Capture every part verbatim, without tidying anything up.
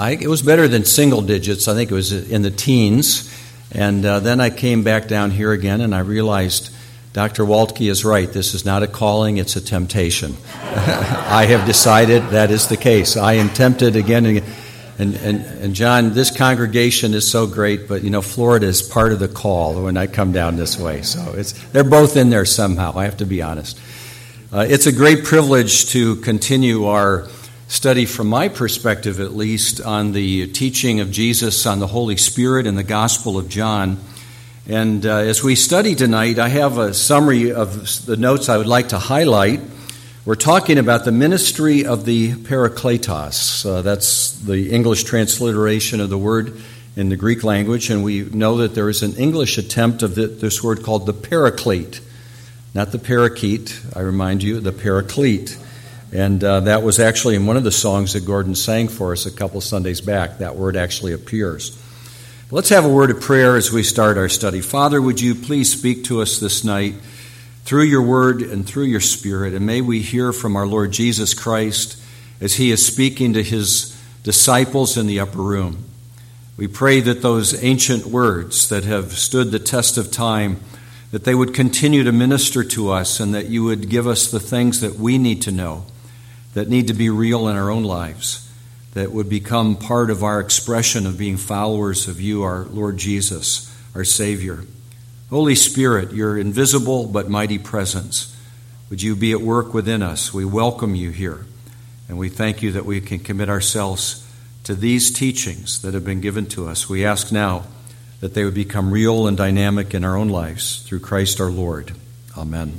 I, it was better than single digits. I think it was in the teens. And uh, then I came back down here again, and I realized Doctor Waltke is right. This is not a calling, it's a temptation. I have decided that is the case. I am tempted again and again. And, and, and John, this congregation is so great, but, you know, Florida is part of the call when I come down this way. So it's they're both in there somehow, I have to be honest. Uh, it's a great privilege to continue our study, from my perspective at least, on the teaching of Jesus on the Holy Spirit in the Gospel of John. And uh, as we study tonight, I have a summary of the notes I would like to highlight. We're talking about the ministry of the Parakletos. Uh, that's the English transliteration of the word in the Greek language, and we know that there is an English attempt of the, this word called the Paraclete. Not the parakeet, I remind you, the Paraclete. And uh, that was actually in one of the songs that Gordon sang for us a couple Sundays back. That word actually appears. Let's have a word of prayer as we start our study. Father, would you please speak to us this night through your word and through your Spirit, and may we hear from our Lord Jesus Christ as he is speaking to his disciples in the upper room. We pray that those ancient words that have stood the test of time, that they would continue to minister to us, and that you would give us the things that we need to know, that need to be real in our own lives, that would become part of our expression of being followers of you, our Lord Jesus, our Savior. Holy Spirit, your invisible but mighty presence, would you be at work within us? We welcome you here, and we thank you that we can commit ourselves to these teachings that have been given to us. We ask now that they would become real and dynamic in our own lives through Christ our Lord. Amen.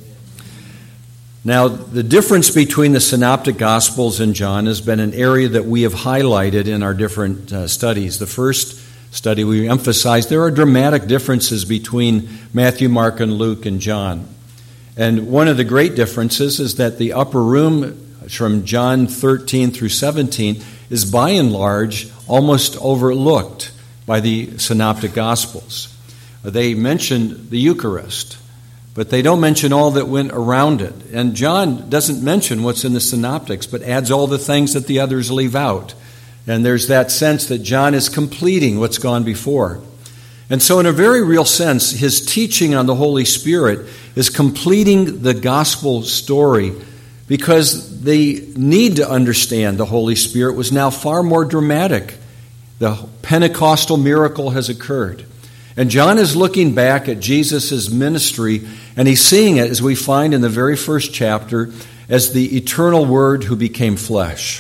Now, the difference between the Synoptic Gospels and John has been an area that we have highlighted in our different uh, studies. The first study we emphasized there are dramatic differences between Matthew, Mark, and Luke and John. And one of the great differences is that the upper room from John thirteen through seventeen is by and large almost overlooked by the Synoptic Gospels. They mention the Eucharist, but they don't mention all that went around it. And John doesn't mention what's in the Synoptics, but adds all the things that the others leave out. And there's that sense that John is completing what's gone before. And so in a very real sense, his teaching on the Holy Spirit is completing the gospel story, because the need to understand the Holy Spirit was now far more dramatic. The Pentecostal miracle has occurred. And John is looking back at Jesus' ministry, and he's seeing it, as we find in the very first chapter, as the eternal Word who became flesh.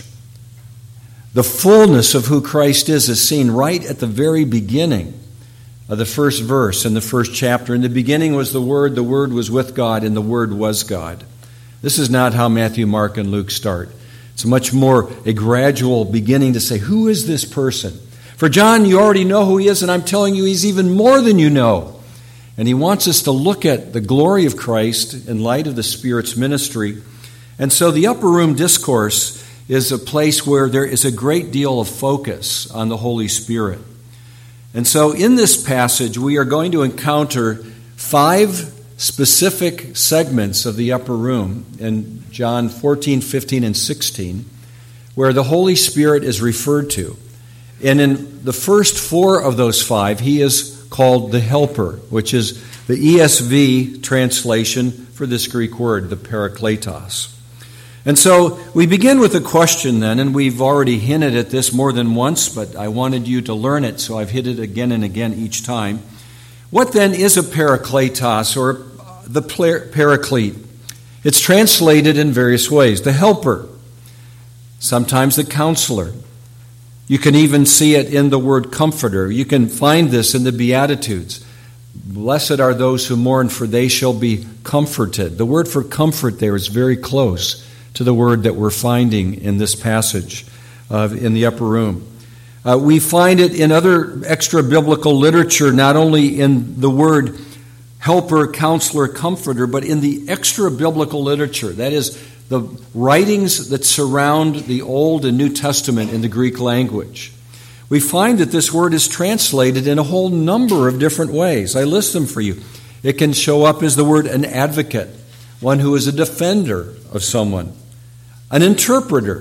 The fullness of who Christ is is seen right at the very beginning of the first verse in the first chapter. In the beginning was the Word, the Word was with God, and the Word was God. This is not how Matthew, Mark, and Luke start. It's much more a gradual beginning to say, who is this person? For John, you already know who he is, and I'm telling you, he's even more than you know. And he wants us to look at the glory of Christ in light of the Spirit's ministry. And so the upper room discourse is a place where there is a great deal of focus on the Holy Spirit. And so in this passage, we are going to encounter five specific segments of the upper room in John fourteen, fifteen, and sixteen, where the Holy Spirit is referred to. And in the first four of those five, he is called the Helper, which is the E S V translation for this Greek word, the Parakletos. And so we begin with a question then, and we've already hinted at this more than once, but I wanted you to learn it, so I've hit it again and again each time. What then is a Parakletos, or the Paraclete? It's translated in various ways. The Helper, sometimes the Counselor. You can even see it in the word Comforter. You can find this in the Beatitudes. Blessed are those who mourn, for they shall be comforted. The word for comfort there is very close to the word that we're finding in this passage uh, in the upper room. Uh, we find it in other extra-biblical literature, not only in the word helper, counselor, comforter, but in the extra-biblical literature. That is, the writings that surround the Old and New Testament in the Greek language. We find that this word is translated in a whole number of different ways. I list them for you. It can show up as the word an advocate, one who is a defender of someone, an interpreter,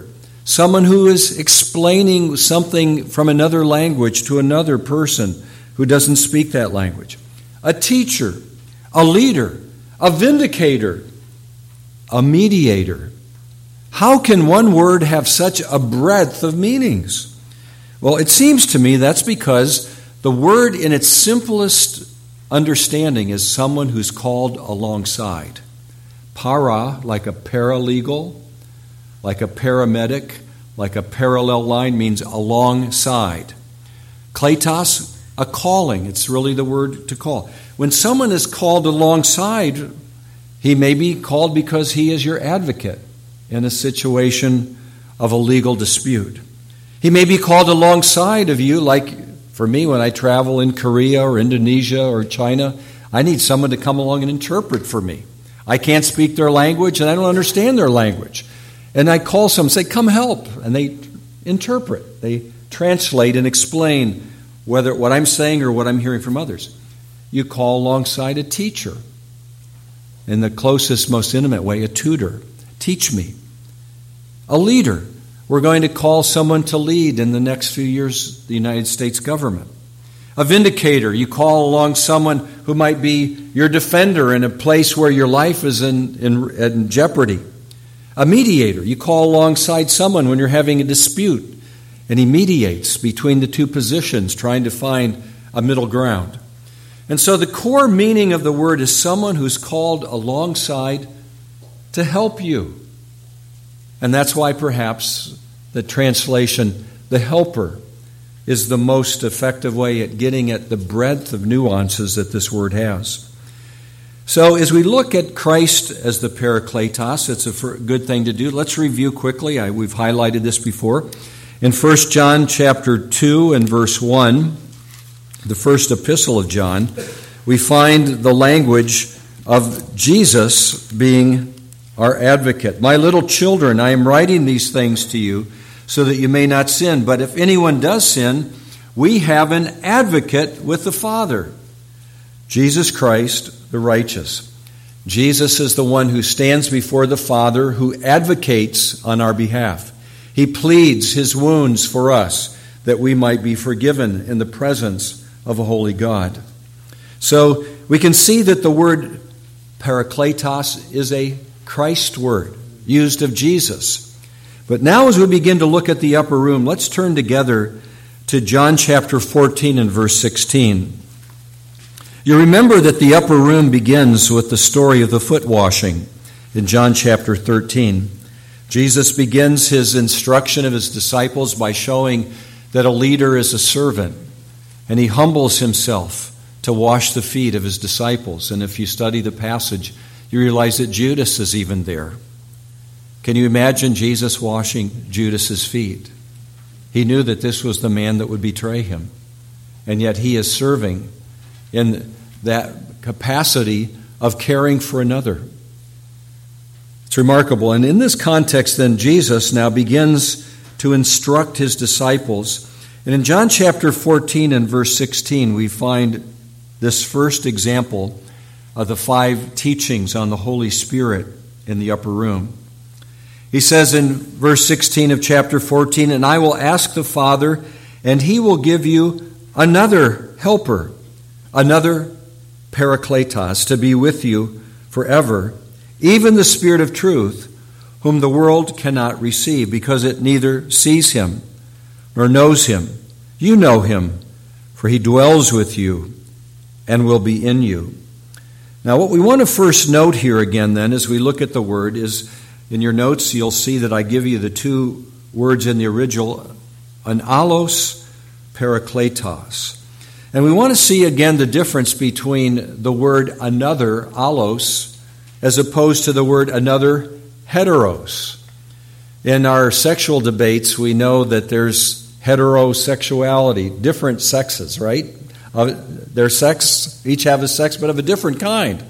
someone who is explaining something from another language to another person who doesn't speak that language, a teacher, a leader, a vindicator, a mediator. How can one word have such a breadth of meanings? Well, it seems to me that's because the word in its simplest understanding is someone who's called alongside. Para, like a paralegal, like a paramedic, like a parallel line, means alongside. Kletos, a calling. It's really the word to call. When someone is called alongside, he may be called because he is your advocate in a situation of a legal dispute. He may be called alongside of you, like for me when I travel in Korea or Indonesia or China, I need someone to come along and interpret for me. I can't speak their language and I don't understand their language. And I call someone and say, come help. And they interpret. They translate and explain whether what I'm saying or what I'm hearing from others. You call alongside a teacher. In the closest, most intimate way, a tutor. Teach me. A leader. We're going to call someone to lead in the next few years the United States government. A vindicator. You call along someone who might be your defender in a place where your life is in, in, in jeopardy. A mediator. You call alongside someone when you're having a dispute, and he mediates between the two positions, trying to find a middle ground. And so the core meaning of the word is someone who's called alongside to help you. And that's why perhaps the translation, the helper, is the most effective way at getting at the breadth of nuances that this word has. So as we look at Christ as the Parakletos, it's a good thing to do. Let's review quickly. I, we've highlighted this before. In First John chapter two and verse one, the first epistle of John, we find the language of Jesus being our advocate. My little children, I am writing these things to you so that you may not sin. But if anyone does sin, we have an advocate with the Father, Jesus Christ, the righteous. Jesus is the one who stands before the Father, who advocates on our behalf. He pleads his wounds for us that we might be forgiven in the presence of a holy God. So we can see that the word Parakletos is a Christ word used of Jesus. But now as we begin to look at the upper room, let's turn together to John chapter fourteen and verse sixteen. You remember that the upper room begins with the story of the foot washing in John chapter thirteen. Jesus begins his instruction of his disciples by showing that a leader is a servant, and he humbles himself to wash the feet of his disciples. And if you study the passage, you realize that Judas is even there. Can you imagine Jesus washing Judas's feet? He knew that this was the man that would betray him, and yet he is serving in that capacity of caring for another. It's remarkable. And in this context, then, Jesus now begins to instruct his disciples. And in John chapter fourteen and verse sixteen, we find this first example of the five teachings on the Holy Spirit in the upper room. He says in verse sixteen of chapter fourteen, and I will ask the Father, and he will give you another helper, another Parakletos, to be with you forever, even the Spirit of truth, whom the world cannot receive, because it neither sees him nor knows him. You know him, for he dwells with you and will be in you. Now, what we want to first note here again, then, as we look at the word, is in your notes, you'll see that I give you the two words in the original, an allos, parakletos. And we want to see again the difference between the word another, allos, as opposed to the word another, heteros. In our sexual debates, we know that there's heterosexuality, different sexes, right? Uh, their sex, each have a sex, but of a different kind.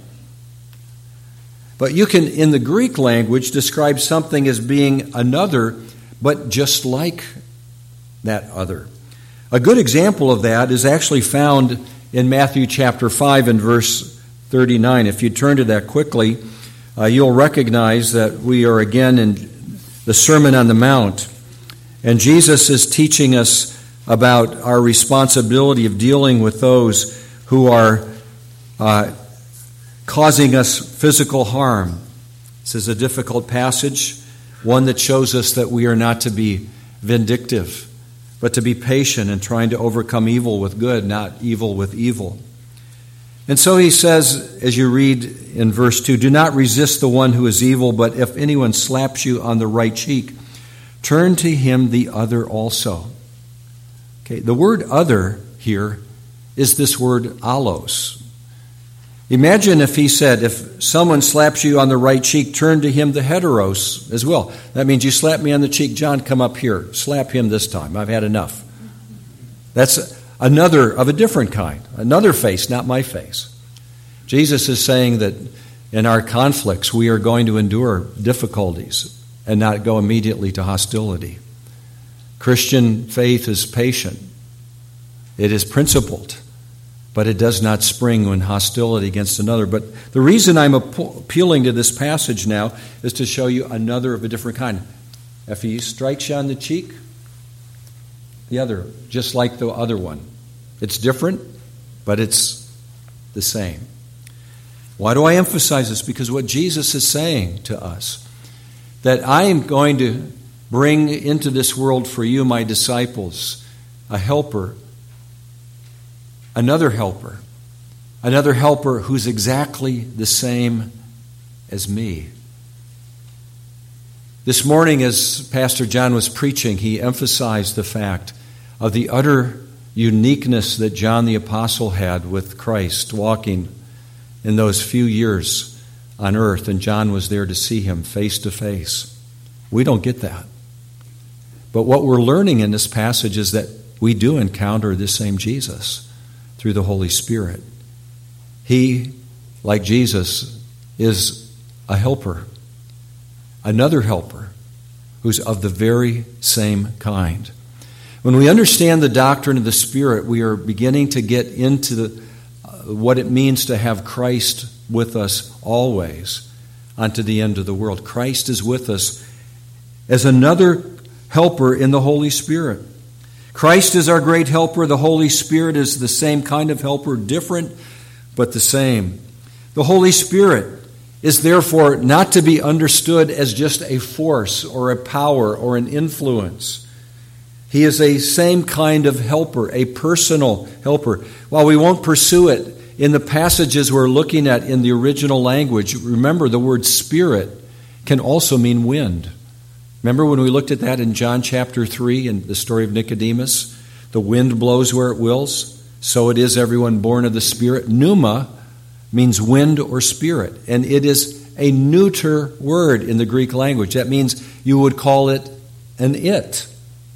But you can, in the Greek language, describe something as being another, but just like that other. A good example of that is actually found in Matthew chapter five and verse thirty-nine. If you turn to that quickly, uh, you'll recognize that we are again in the Sermon on the Mount. And Jesus is teaching us about our responsibility of dealing with those who are uh, causing us physical harm. This is a difficult passage, one that shows us that we are not to be vindictive, but to be patient in trying to overcome evil with good, not evil with evil. And so he says, as you read in verse two, do not resist the one who is evil, but if anyone slaps you on the right cheek, turn to him the other also. Okay, the word other here is this word allos. Imagine if he said, if someone slaps you on the right cheek, turn to him the heteros as well. That means you slap me on the cheek, John, come up here. Slap him this time. I've had enough. That's another of a different kind. Another face, not my face. Jesus is saying that in our conflicts, we are going to endure difficulties and not go immediately to hostility. Christian faith is patient. It is principled, but it does not spring when hostility against another. But the reason I'm appealing to this passage now is to show you another of a different kind. If he strikes you on the cheek, the other, just like the other one. It's different, but it's the same. Why do I emphasize this? Because what Jesus is saying to us, that I am going to bring into this world for you, my disciples, a helper, another helper, another helper who's exactly the same as me. This morning, as Pastor John was preaching, he emphasized the fact of the utter uniqueness that John the Apostle had with Christ walking in those few years on earth, and John was there to see him face to face. We don't get that. But what we're learning in this passage is that we do encounter this same Jesus through the Holy Spirit. He, like Jesus, is a helper, another helper who's of the very same kind. When we understand the doctrine of the Spirit, we are beginning to get into the, uh, what it means to have Christ with us always unto the end of the world. Christ is with us as another helper in the Holy Spirit. Christ is our great helper. The Holy Spirit is the same kind of helper, different, but the same. The Holy Spirit is therefore not to be understood as just a force or a power or an influence. He is a same kind of helper, a personal helper. While we won't pursue it in the passages we're looking at in the original language, remember the word spirit can also mean wind. Remember when we looked at that in John chapter three in the story of Nicodemus? The wind blows where it wills, so it is everyone born of the Spirit. Pneuma means wind or spirit, and it is a neuter word in the Greek language. That means you would call it an it,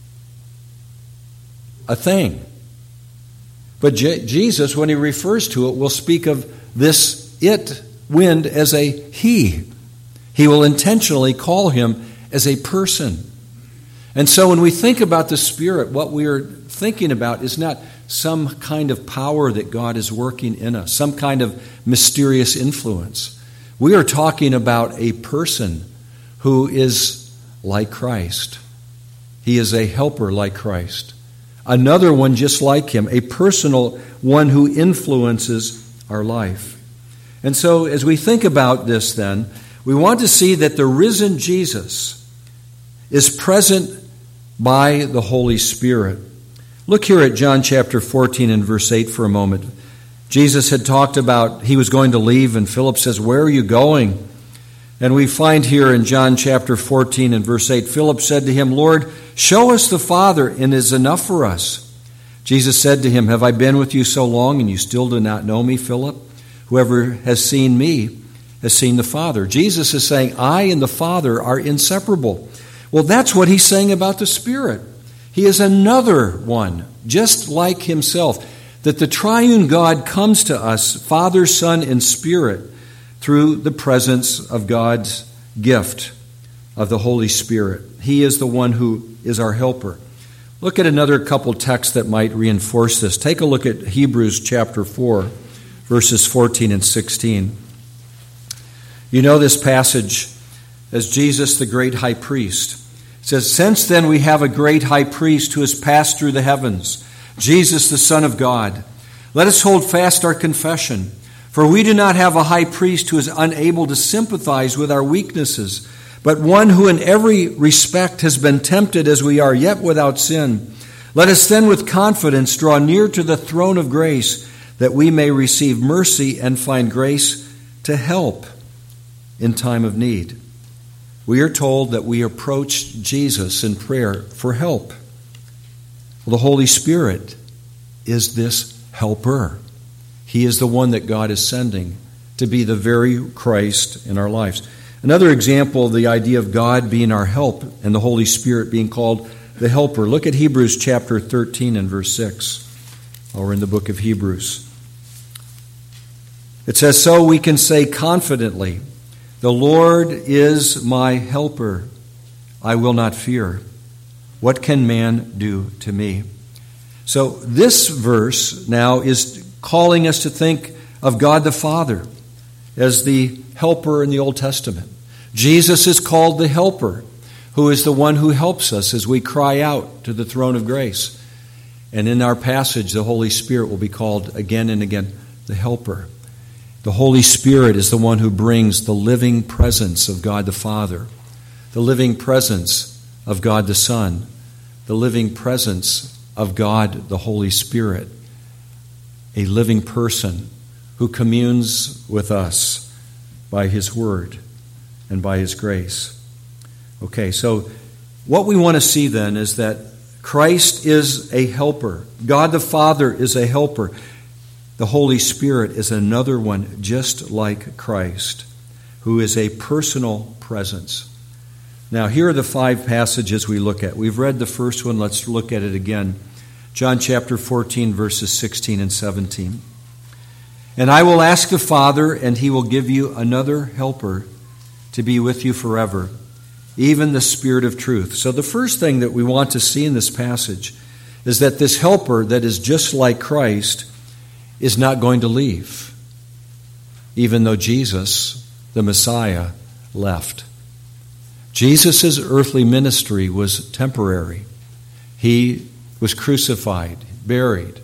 a thing. But Je- Jesus, when he refers to it, will speak of this it, wind, as a he. He will intentionally call him as a person. And so when we think about the Spirit, what we are thinking about is not some kind of power that God is working in us, some kind of mysterious influence. We are talking about a person who is like Christ. He is a helper like Christ. Another one just like him, a personal one who influences our life. And so as we think about this then, we want to see that the risen Jesus is present by the Holy Spirit. Look here at John chapter fourteen and verse eight for a moment. Jesus had talked about he was going to leave, and Philip says, "Where are you going?" And we find here in John chapter fourteen and verse eight, Philip said to him, "Lord, show us the Father, and it is enough for us." Jesus said to him, "Have I been with you so long, and you still do not know me, Philip? Whoever has seen me has seen the Father." Jesus is saying, I and the Father are inseparable. Well, that's what he's saying about the Spirit. He is another one, just like himself, that the triune God comes to us, Father, Son, and Spirit, through the presence of God's gift of the Holy Spirit. He is the one who is our helper. Look at another couple texts that might reinforce this. Take a look at Hebrews chapter four, verses fourteen and sixteen. You know this passage as Jesus, the great high priest. It It says, "Since then we have a great high priest who has passed through the heavens, Jesus the Son of God. Let us hold fast our confession. For we do not have a high priest who is unable to sympathize with our weaknesses, but one who in every respect has been tempted as we are, yet without sin. Let us then with confidence draw near to the throne of grace, that we may receive mercy and find grace to help in time of need." We are told that we approach Jesus in prayer for help. Well, the Holy Spirit is this helper. He is the one that God is sending to be the very Christ in our lives. Another example of the idea of God being our help and the Holy Spirit being called the helper. Look at Hebrews chapter thirteen and verse six. Or in the book of Hebrews. It says, "So we can say confidently, 'The Lord is my helper. I will not fear. What can man do to me?'" So this verse now is calling us to think of God the Father as the helper in the Old Testament. Jesus is called the helper, who is the one who helps us as we cry out to the throne of grace. And in our passage, the Holy Spirit will be called again and again the helper. The Holy Spirit is the one who brings the living presence of God the Father, the living presence of God the Son, the living presence of God the Holy Spirit, a living person who communes with us by His Word and by His grace. Okay, so what we want to see then is that Christ is a helper. God the Father is a helper. The Holy Spirit is another one just like Christ, who is a personal presence. Now, here are the five passages we look at. We've read the first one. Let's look at it again. John chapter fourteen, verses sixteen and seventeen. "And I will ask the Father, and He will give you another helper to be with you forever, even the Spirit of truth." So the first thing that we want to see in this passage is that this helper that is just like Christ is not going to leave, even though Jesus, the Messiah, left. Jesus' earthly ministry was temporary. He was crucified, buried,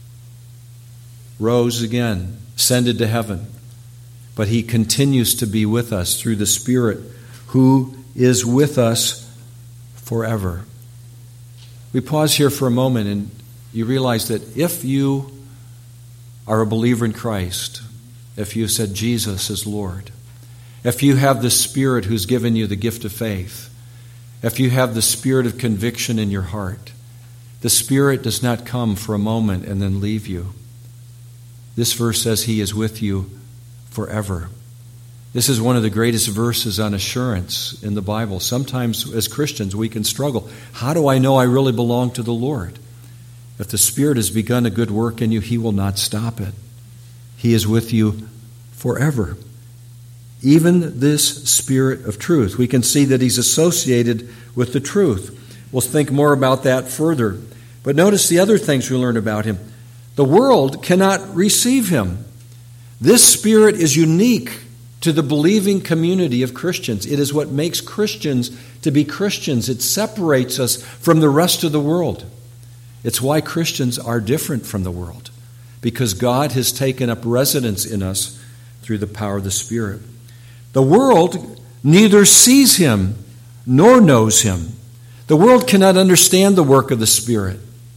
rose again, ascended to heaven. But He continues to be with us through the Spirit who is with us forever. We pause here for a moment and you realize that if you are a believer in Christ, if you said Jesus is Lord, if you have the Spirit who's given you the gift of faith, if you have the Spirit of conviction in your heart, the Spirit does not come for a moment and then leave you. This verse says He is with you forever. This is one of the greatest verses on assurance in the Bible. Sometimes as Christians we can struggle. How do I know I really belong to the Lord? If the Spirit has begun a good work in you, He will not stop it. He is with you forever. Even this Spirit of truth. We can see that He's associated with the truth. We'll think more about that further. But notice the other things we learn about Him. The world cannot receive Him. This Spirit is unique to the believing community of Christians. It is what makes Christians to be Christians. It separates us from the rest of the world. It's why Christians are different from the world, because God has taken up residence in us through the power of the Spirit. The world neither sees Him nor knows Him. The world cannot understand the work of the Spirit.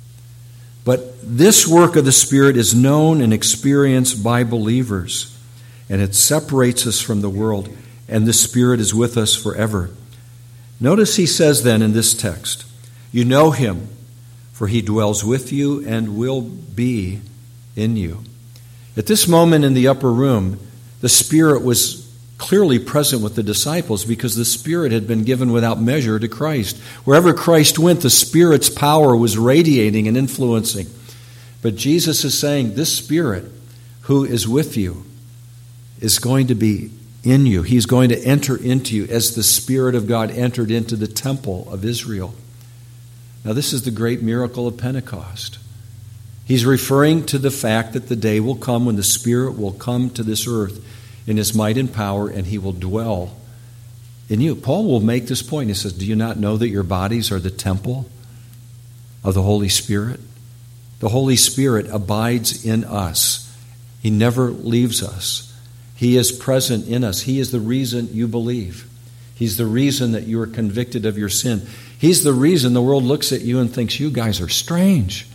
But this work of the Spirit is known and experienced by believers, and it separates us from the world, and the Spirit is with us forever. Notice He says then in this text, "You know Him, for He dwells with you and will be in you." At this moment in the upper room, the Spirit was clearly present with the disciples because the Spirit had been given without measure to Christ. Wherever Christ went, the Spirit's power was radiating and influencing. But Jesus is saying, this Spirit who is with you is going to be in you. He's going to enter into you as the Spirit of God entered into the temple of Israel. Now, this is the great miracle of Pentecost. He's referring to the fact that the day will come when the Spirit will come to this earth in His might and power, and He will dwell in you. Paul will make this point. He says, do you not know that your bodies are the temple of the Holy Spirit? The Holy Spirit abides in us. He never leaves us. He is present in us. He is the reason you believe. He's the reason that you are convicted of your sin. He's the reason the world looks at you and thinks you guys are strange.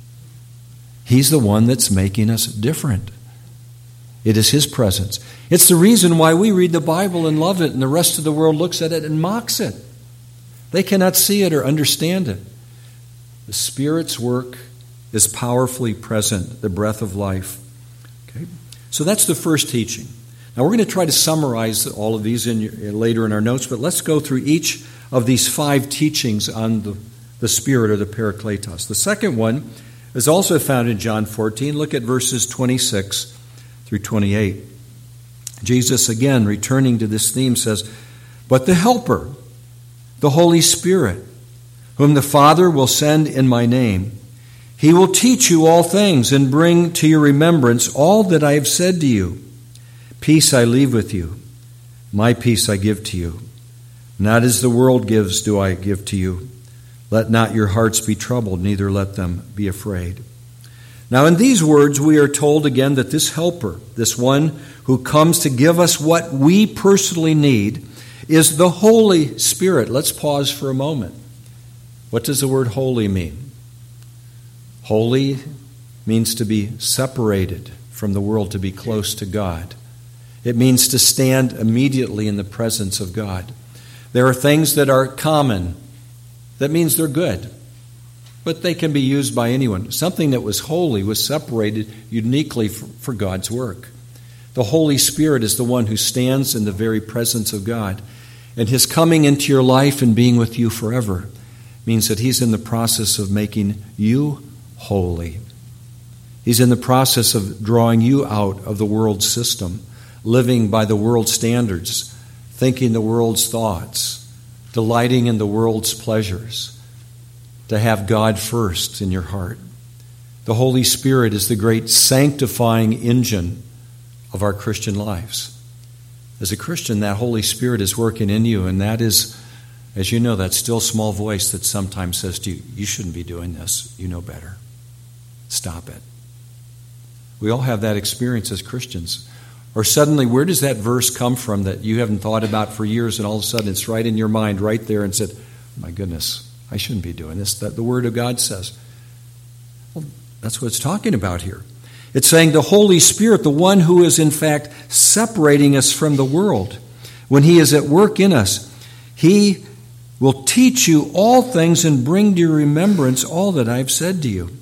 He's the one that's making us different. It is His presence. It's the reason why we read the Bible and love it, and the rest of the world looks at it and mocks it. They cannot see it or understand it. The Spirit's work is powerfully present, the breath of life. Okay? So that's the first teaching. Now we're going to try to summarize all of these in your, later in our notes, but let's go through each of these five teachings on the, the Spirit or the Parakletos. The second one is also found in John fourteen. Look at verses twenty-six through twenty-eight. Jesus, again, returning to this theme, says, "But the Helper, the Holy Spirit, whom the Father will send in my name, He will teach you all things and bring to your remembrance all that I have said to you. Peace I leave with you. My peace I give to you. Not as the world gives do I give to you. Let not your hearts be troubled, neither let them be afraid." Now in these words we are told again that this Helper, this one who comes to give us what we personally need, is the Holy Spirit. Let's pause for a moment. What does the word holy mean? Holy means to be separated from the world, to be close to God. It means to stand immediately in the presence of God. There are things that are common. That means they're good, but they can be used by anyone. Something that was holy was separated uniquely for God's work. The Holy Spirit is the one who stands in the very presence of God. And His coming into your life and being with you forever means that He's in the process of making you holy. He's in the process of drawing you out of the world's system, living by the world's standards, thinking the world's thoughts, delighting in the world's pleasures, to have God first in your heart. The Holy Spirit is the great sanctifying engine of our Christian lives. As a Christian, that Holy Spirit is working in you, and that is, as you know, that still small voice that sometimes says to you, you shouldn't be doing this. You know better. Stop it. We all have that experience as Christians. Or suddenly, where does that verse come from that you haven't thought about for years, and all of a sudden it's right in your mind right there and said, my goodness, I shouldn't be doing this. That the Word of God says. Well, that's what it's talking about here. It's saying the Holy Spirit, the one who is in fact separating us from the world, when He is at work in us, He will teach you all things and bring to your remembrance all that I've said to you.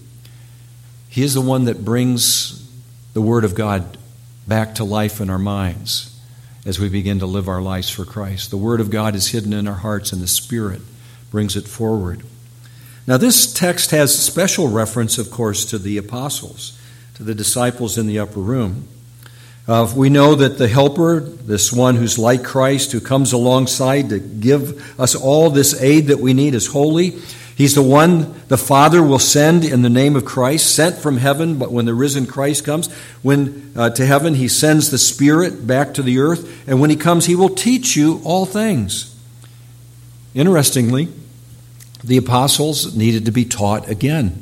He is the one that brings the Word of God back to life in our minds as we begin to live our lives for Christ. The Word of God is hidden in our hearts, and the Spirit brings it forward. Now, this text has special reference, of course, to the apostles, to the disciples in the upper room. Uh, we know that the Helper, this one who's like Christ, who comes alongside to give us all this aid that we need, is holy. He's the one the Father will send in the name of Christ, sent from heaven, but when the risen Christ comes when uh, to heaven, He sends the Spirit back to the earth, and when He comes, He will teach you all things. Interestingly, the apostles needed to be taught again.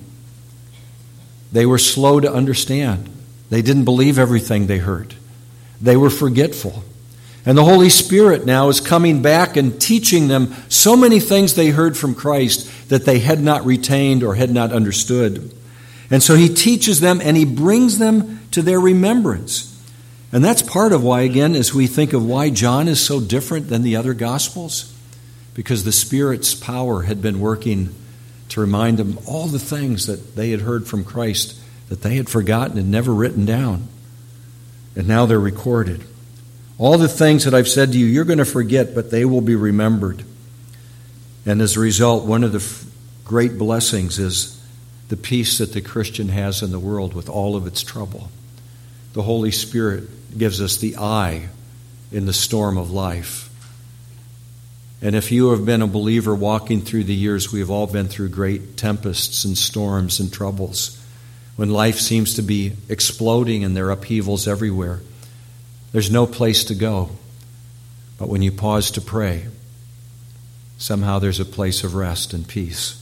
They were slow to understand. They didn't believe everything they heard. They were forgetful. And the Holy Spirit now is coming back and teaching them so many things they heard from Christ that they had not retained or had not understood. And so He teaches them and He brings them to their remembrance. And that's part of why, again, as we think of why John is so different than the other Gospels, because the Spirit's power had been working to remind them all the things that they had heard from Christ that they had forgotten and never written down. And now they're recorded. All the things that I've said to you, you're going to forget, but they will be remembered. And as a result, one of the f- great blessings is the peace that the Christian has in the world with all of its trouble. The Holy Spirit gives us the eye in the storm of life. And if you have been a believer walking through the years, we have all been through great tempests and storms and troubles. When life seems to be exploding and there are upheavals everywhere, there's no place to go. But when you pause to pray, somehow there's a place of rest and peace.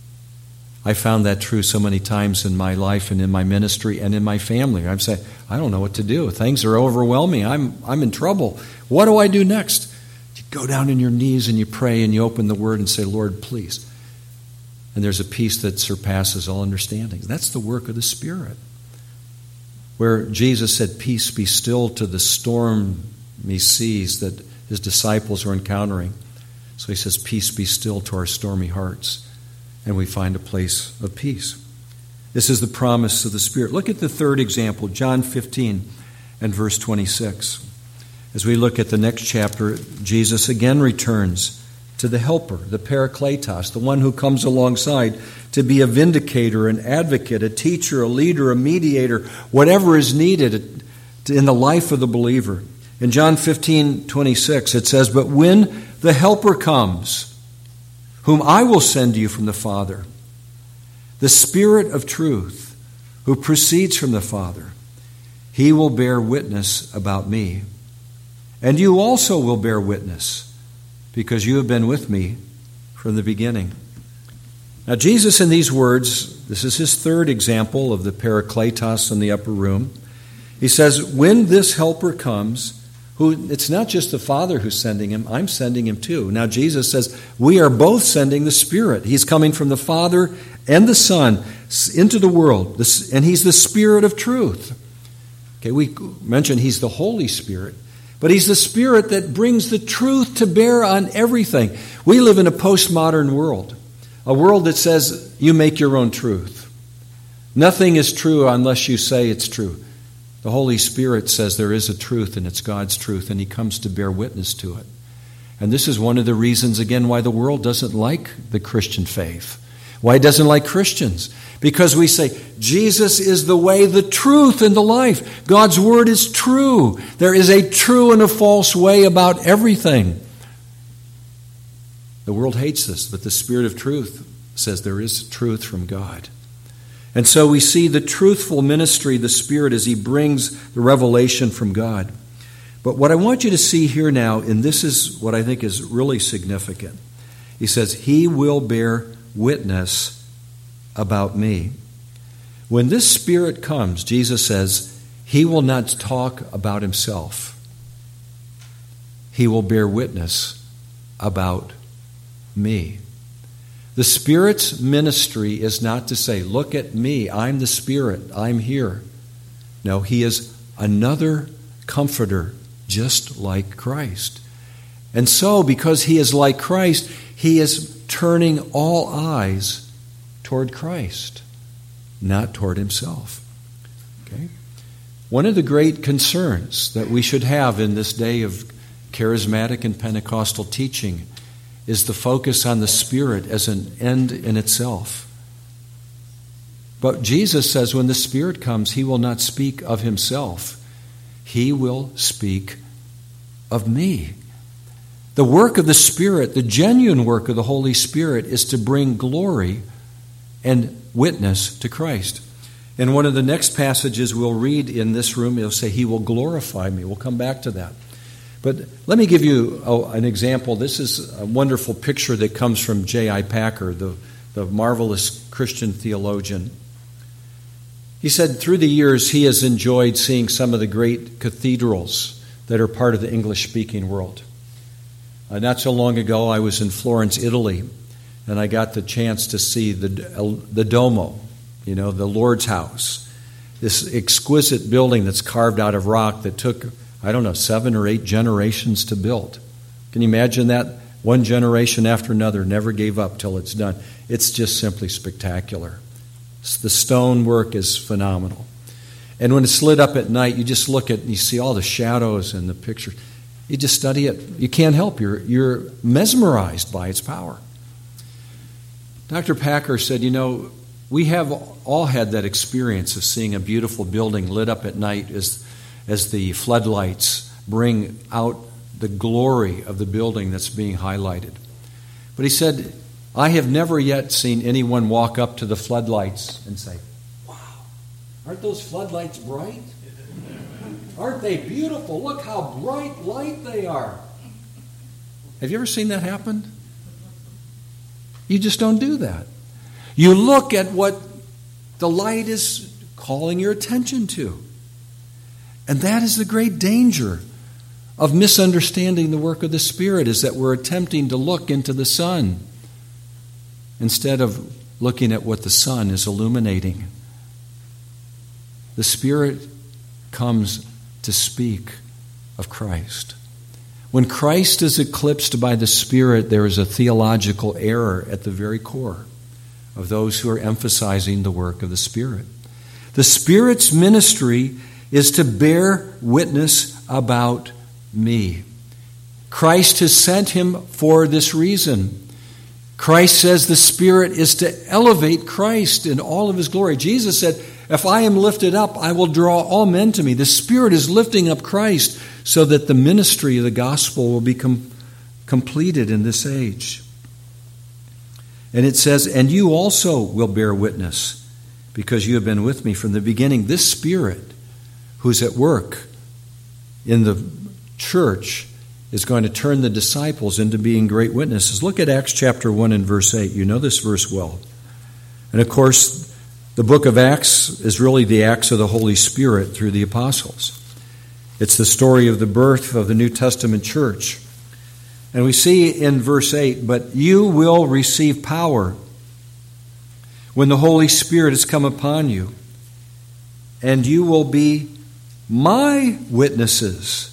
I found that true so many times in my life and in my ministry and in my family. I'm saying, I don't know what to do. Things are overwhelming. I'm I'm in trouble. What do I do next? You go down on your knees and you pray and you open the Word and say, Lord, please. And there's a peace that surpasses all understanding. That's the work of the Spirit. Where Jesus said, peace be still to the stormy seas that his disciples are encountering. So he says, peace be still to our stormy hearts. And we find a place of peace. This is the promise of the Spirit. Look at the third example, John fifteen and verse twenty-six. As we look at the next chapter, Jesus again returns to the helper, the Parakletos, the one who comes alongside to be a vindicator, an advocate, a teacher, a leader, a mediator, whatever is needed in the life of the believer. In John fifteen twenty-six, it says, but when the helper comes, whom I will send to you from the Father, the Spirit of truth, who proceeds from the Father, he will bear witness about me. And you also will bear witness, because you have been with me from the beginning. Now, Jesus in these words, this is his third example of the Parakletos in the upper room. He says, when this helper comes, who it's not just the Father who's sending him, I'm sending him too. Now Jesus says, we are both sending the Spirit. He's coming from the Father and the Son into the world, and he's the Spirit of truth. Okay, we mentioned he's the Holy Spirit, but he's the Spirit that brings the truth to bear on everything. We live in a postmodern world, a world that says you make your own truth. Nothing is true unless you say it's true. The Holy Spirit says there is a truth, and it's God's truth, and he comes to bear witness to it. And this is one of the reasons, again, why the world doesn't like the Christian faith. Why it doesn't like Christians. Because we say, Jesus is the way, the truth, and the life. God's word is true. There is a true and a false way about everything. The world hates this, but the Spirit of truth says there is truth from God. And so we see the truthful ministry of the Spirit as he brings the revelation from God. But what I want you to see here now, and this is what I think is really significant. He says, he will bear witness about me. When this Spirit comes, Jesus says, he will not talk about himself. He will bear witness about me. The Spirit's ministry is not to say, look at me, I'm the Spirit, I'm here. No, he is another comforter, just like Christ. And so, because he is like Christ, he is turning all eyes toward Christ, not toward himself. Okay? One of the great concerns that we should have in this day of charismatic and Pentecostal teaching is the focus on the Spirit as an end in itself. But Jesus says when the Spirit comes, he will not speak of himself. He will speak of me. The work of the Spirit, the genuine work of the Holy Spirit, is to bring glory and witness to Christ. In one of the next passages we'll read in this room, it'll say, he will glorify me. We'll come back to that. But let me give you oh, an example. This is a wonderful picture that comes from J I Packer, the, the marvelous Christian theologian. He said through the years he has enjoyed seeing some of the great cathedrals that are part of the English-speaking world. Uh, not so long ago I was in Florence, Italy, and I got the chance to see the, the Duomo, you know, the Lord's house. This exquisite building that's carved out of rock that took, I don't know, seven or eight generations to build. Can you imagine that? One generation after another, never gave up till it's done. It's just simply spectacular. The stonework is phenomenal. And when it's lit up at night, you just look at and you see all the shadows and the pictures. You just study it. You can't help. You're, you're mesmerized by its power. Doctor Packer said, you know, we have all had that experience of seeing a beautiful building lit up at night as, as the floodlights bring out the glory of the building that's being highlighted. But he said, I have never yet seen anyone walk up to the floodlights and say, wow, aren't those floodlights bright? Aren't they beautiful? Look how bright light they are. Have you ever seen that happen? You just don't do that. You look at what the light is calling your attention to. And that is the great danger of misunderstanding the work of the Spirit, is that we're attempting to look into the sun instead of looking at what the sun is illuminating. The Spirit comes to speak of Christ. When Christ is eclipsed by the Spirit, there is a theological error at the very core of those who are emphasizing the work of the Spirit. The Spirit's ministry is to bear witness about me. Christ has sent him for this reason. Christ says the Spirit is to elevate Christ in all of his glory. Jesus said, if I am lifted up, I will draw all men to me. The Spirit is lifting up Christ so that the ministry of the gospel will be com- completed in this age. And it says, and you also will bear witness because you have been with me from the beginning. This Spirit who's at work in the church is going to turn the disciples into being great witnesses. Look at Acts chapter one and verse eight. You know this verse well. And of course, the book of Acts is really the acts of the Holy Spirit through the apostles. It's the story of the birth of the New Testament church. And we see in verse eight, but you will receive power when the Holy Spirit has come upon you, and you will be my witnesses.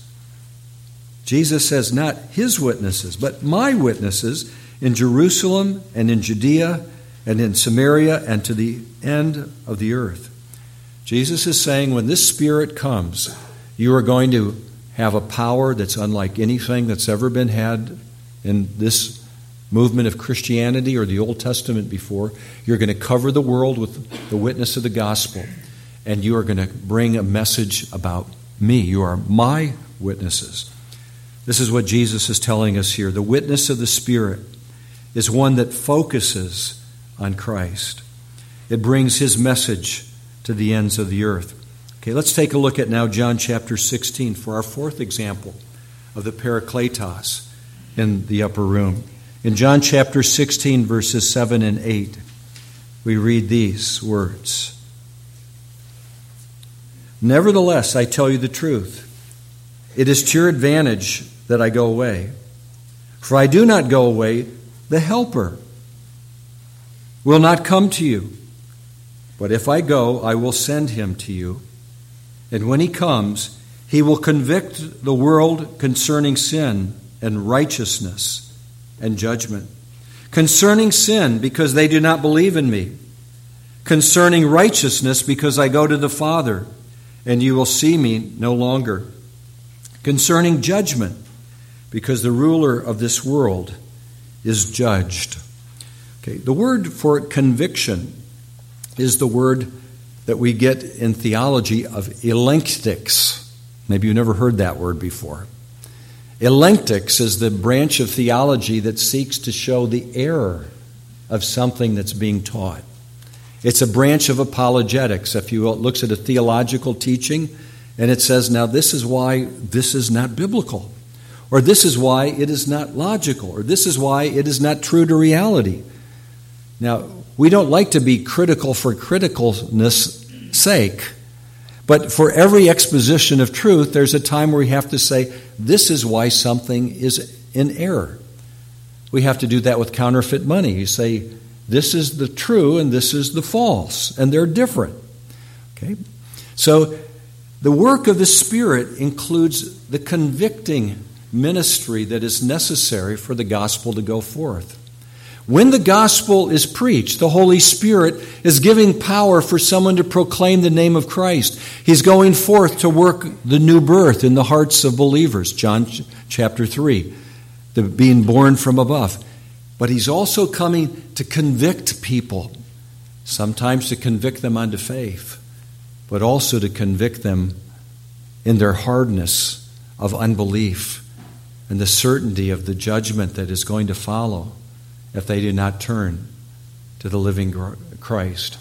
Jesus says not his witnesses, but my witnesses in Jerusalem and in Judea and in Samaria and to the end of the earth. Jesus is saying when this Spirit comes, you are going to have a power that's unlike anything that's ever been had in this movement of Christianity or the Old Testament before. You're going to cover the world with the witness of the gospel, and you are going to bring a message about me. You are my witnesses. This is what Jesus is telling us here. The witness of the Spirit is one that focuses on Christ. It brings his message to the ends of the earth. Okay, let's take a look at now John chapter sixteen for our fourth example of the Parakletos in the upper room. In John chapter sixteen, verses seven and eight, we read these words. Nevertheless, I tell you the truth. It is to your advantage that I go away. For I do not go away, the Helper will not come to you. But if I go, I will send him to you. And when he comes, he will convict the world concerning sin and righteousness and judgment. Concerning sin, because they do not believe in me. Concerning righteousness, because I go to the Father, and you will see me no longer. Concerning judgment, because the ruler of this world is judged. Okay, the word for conviction is the word that we get in theology of elenctics. Maybe you've never heard that word before. Elenctics is the branch of theology that seeks to show the error of something that's being taught. It's a branch of apologetics. If you will, it looks at a theological teaching and it says, now this is why this is not biblical, or this is why it is not logical, or this is why it is not true to reality. Now, we don't like to be critical for criticalness' sake, but for every exposition of truth, there's a time where we have to say, this is why something is in error. We have to do that with counterfeit money. You say, this is the true and this is the false, and they're different. Okay? So, the work of the Spirit includes the convicting ministry that is necessary for the gospel to go forth. When the gospel is preached, the Holy Spirit is giving power for someone to proclaim the name of Christ. He's going forth to work the new birth in the hearts of believers, John chapter three, the being born from above. But he's also coming to convict people, sometimes to convict them unto faith, but also to convict them in their hardness of unbelief and the certainty of the judgment that is going to follow if they do not turn to the living Christ.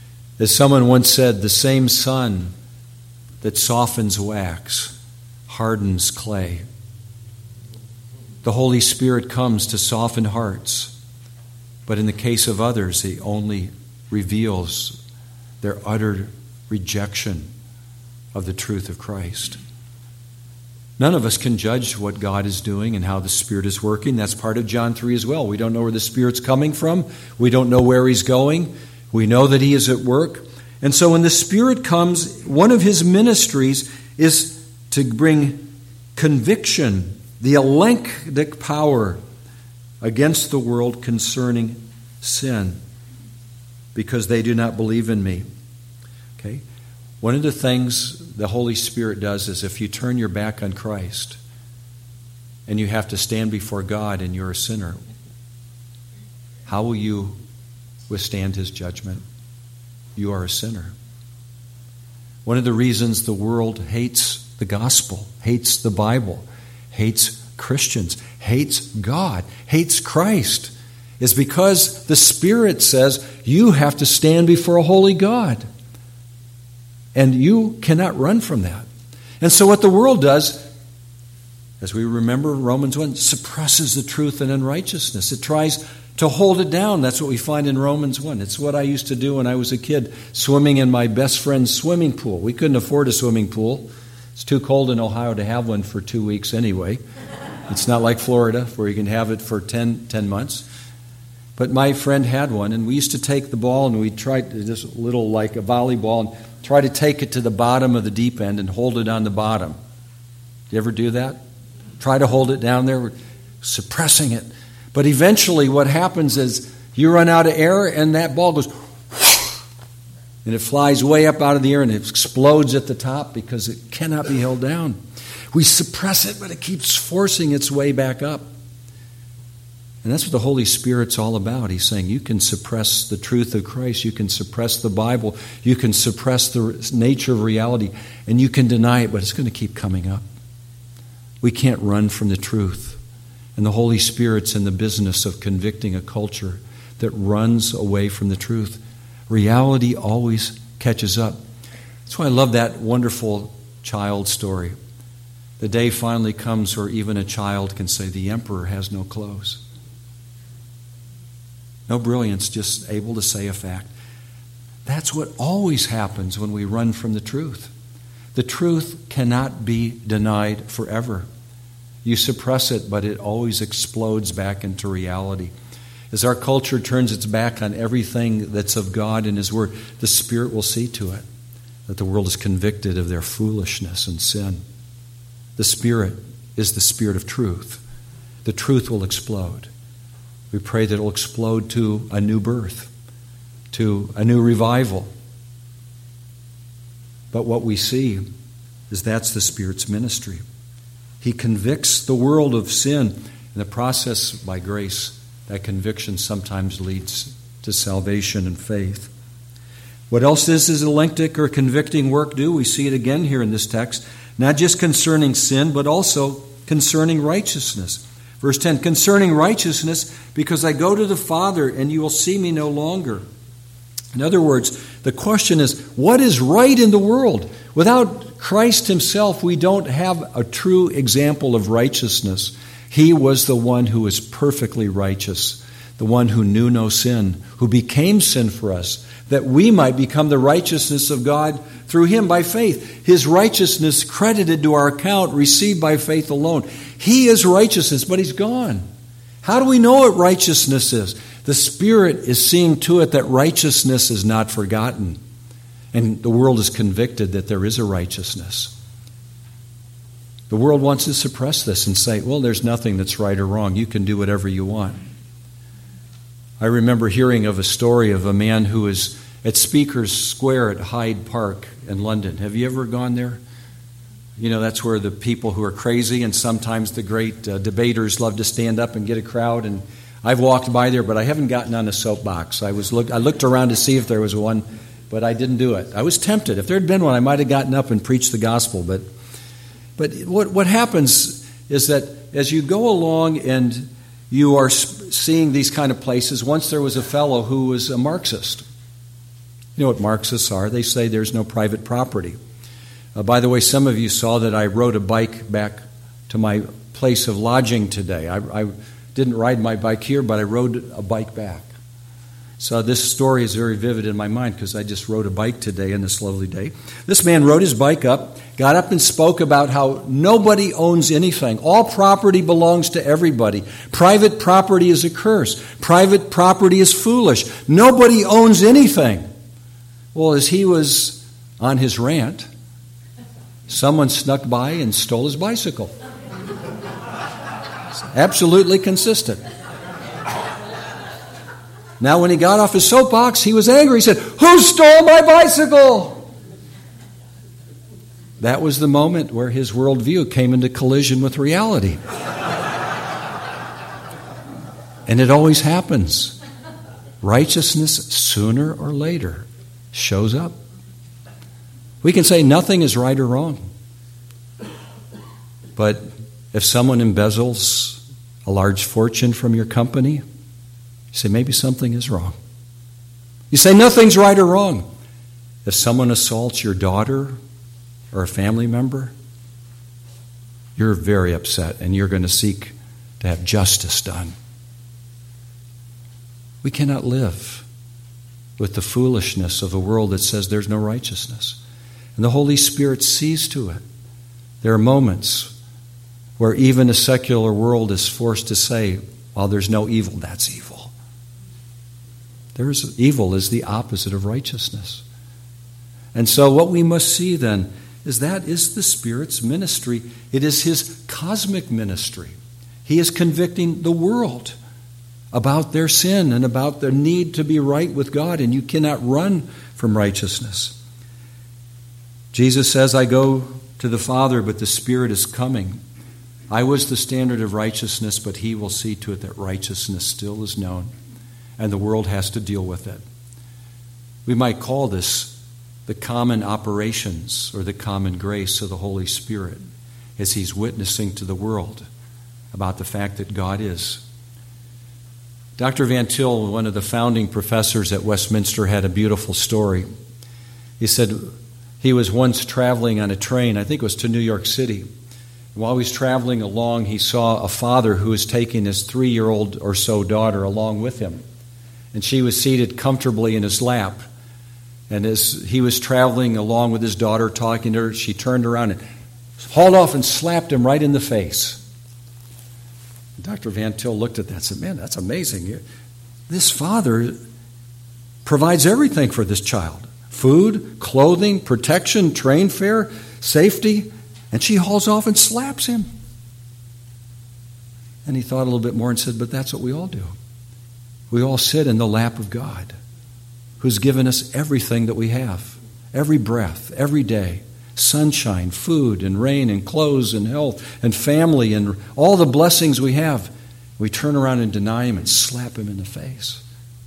As someone once said, the same sun that softens wax hardens clay. the Holy Spirit comes to soften hearts. But in the case of others, He only reveals their utter rejection of the truth of Christ. None of us can judge what God is doing and how the Spirit is working. That's part of John three as well. We don't know where the Spirit's coming from. We don't know where He's going. We know that He is at work. And so when the Spirit comes, one of His ministries is to bring conviction, the elenchic power against the world concerning sin, because they do not believe in me. Okay? One of the things the Holy Spirit does is if you turn your back on Christ and you have to stand before God and you're a sinner, how will you withstand His judgment? You are a sinner. One of the reasons the world hates the gospel, hates the Bible, hates Christians, hates God, hates Christ, is because the Spirit says you have to stand before a holy God. And you cannot run from that. And so what the world does, as we remember Romans one, suppresses the truth in unrighteousness. It tries to hold it down. That's what we find in Romans one. It's what I used to do when I was a kid, swimming in my best friend's swimming pool. We couldn't afford a swimming pool. It's too cold in Ohio to have one for two weeks anyway. It's not like Florida where you can have it for ten, ten months. But my friend had one, and we used to take the ball and we'd try this little like a volleyball and try to take it to the bottom of the deep end and hold it on the bottom. Do you ever do that? Try to hold it down there, suppressing it. But eventually what happens is you run out of air and that ball goes and it flies way up out of the air and it explodes at the top because it cannot be held down. We suppress it, but it keeps forcing its way back up. And that's what the Holy Spirit's all about. He's saying you can suppress the truth of Christ, you can suppress the Bible, you can suppress the nature of reality, and you can deny it, but it's going to keep coming up. We can't run from the truth. And the Holy Spirit's in the business of convicting a culture that runs away from the truth. Reality always catches up. That's why I love that wonderful child story. The day finally comes where even a child can say, the emperor has no clothes. No brilliance, just able to say a fact. That's what always happens when we run from the truth. The truth cannot be denied forever. You suppress it, but it always explodes back into reality. As our culture turns its back on everything that's of God and His Word, the Spirit will see to it that the world is convicted of their foolishness and sin. The Spirit is the Spirit of truth. The truth will explode. We pray that it will explode to a new birth, to a new revival. But what we see is that's the Spirit's ministry. He convicts the world of sin. In the process, by grace, that conviction sometimes leads to salvation and faith. What else does his electic or convicting work do? We see it again here in this text. Not just concerning sin, but also concerning righteousness. Verse ten, concerning righteousness, because I go to the Father and you will see me no longer. In other words, the question is, what is right in the world? Without Christ Himself, we don't have a true example of righteousness. He was the one who was perfectly righteous, the one who knew no sin, who became sin for us, that we might become the righteousness of God through Him by faith. His righteousness credited to our account, received by faith alone. He is righteousness, but He's gone. How do we know what righteousness is? The Spirit is seeing to it that righteousness is not forgotten. And the world is convicted that there is a righteousness. The world wants to suppress this and say, well, there's nothing that's right or wrong. You can do whatever you want. I remember hearing of a story of a man who was at Speaker's Square at Hyde Park in London. Have you ever gone there? You know, that's where the people who are crazy and sometimes the great uh, debaters love to stand up and get a crowd. And I've walked by there, but I haven't gotten on a soapbox. I was look, I looked around to see if there was one, but I didn't do it. I was tempted. If there had been one, I might have gotten up and preached the gospel. But but what what happens is that as you go along and you are seeing these kind of places, once there was a fellow who was a Marxist. You know what Marxists are? They say there's no private property. Uh, by the way, some of you saw that I rode a bike back to my place of lodging today. I, I didn't ride my bike here, but I rode a bike back. So this story is very vivid in my mind because I just rode a bike today on this lovely day. This man rode his bike up, got up and spoke about how nobody owns anything. All property belongs to everybody. Private property is a curse. Private property is foolish. Nobody owns anything. Well, as he was on his rant, someone snuck by and stole his bicycle. It's absolutely consistent. Now, when he got off his soapbox, he was angry. He said, "Who stole my bicycle?" That was the moment where his worldview came into collision with reality. And it always happens. Righteousness, sooner or later, shows up. We can say nothing is right or wrong. But if someone embezzles a large fortune from your company, you say, maybe something is wrong. You say nothing's right or wrong. If someone assaults your daughter or a family member, you're very upset and you're going to seek to have justice done. We cannot live with the foolishness of a world that says there's no righteousness. And the Holy Spirit sees to it. There are moments where even a secular world is forced to say, well, there's no evil, that's evil. There's evil is the opposite of righteousness. And so what we must see then is that is the Spirit's ministry. It is His cosmic ministry. He is convicting the world about their sin and about their need to be right with God, and you cannot run from righteousness. Jesus says, I go to the Father, but the Spirit is coming. I was the standard of righteousness, but He will see to it that righteousness still is known. And the world has to deal with it. We might call this the common operations or the common grace of the Holy Spirit as He's witnessing to the world about the fact that God is. Doctor Van Til, one of the founding professors at Westminster, had a beautiful story. He said he was once traveling on a train, I think it was to New York City. While he was traveling along, he saw a father who was taking his three-year-old or so daughter along with him. And she was seated comfortably in his lap. And as he was traveling along with his daughter, talking to her, she turned around and hauled off and slapped him right in the face. And Doctor Van Til looked at that and said, man, that's amazing. This father provides everything for this child. Food, clothing, protection, train fare, safety. And she hauls off and slaps him. And he thought a little bit more and said, but that's what we all do. We all sit in the lap of God, who's given us everything that we have, every breath, every day, sunshine, food, and rain, and clothes, and health, and family, and all the blessings we have. We turn around and deny Him and slap Him in the face.